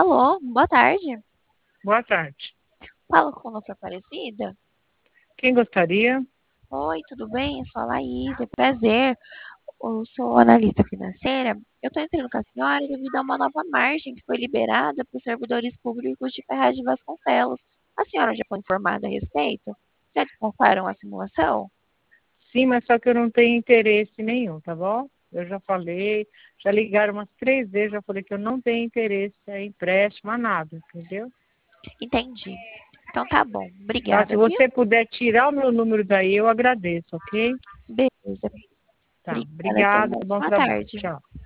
Alô, boa tarde. Boa tarde. Falo com a nossa Aparecida. Quem gostaria? Oi, tudo bem? Eu sou a Laís, é prazer. Eu sou analista financeira. Eu estou entrando com a senhora devido a uma nova margem que foi liberada para os servidores públicos de Ferraz de Vasconcelos. A senhora já foi informada a respeito? Já te passaram a simulação? Sim, mas só que eu não tenho interesse nenhum, tá bom? Eu já falei, já ligaram umas 3 vezes, já falei que eu não tenho interesse em empréstimo, a nada, entendeu? Entendi. Então tá bom. Tá? Se Obrigada, viu? você puder tirar o meu número daí, eu agradeço, ok? Beleza. Tá, Obrigada, até obrigada, mais. bom Boa trabalho. tarde. Tchau.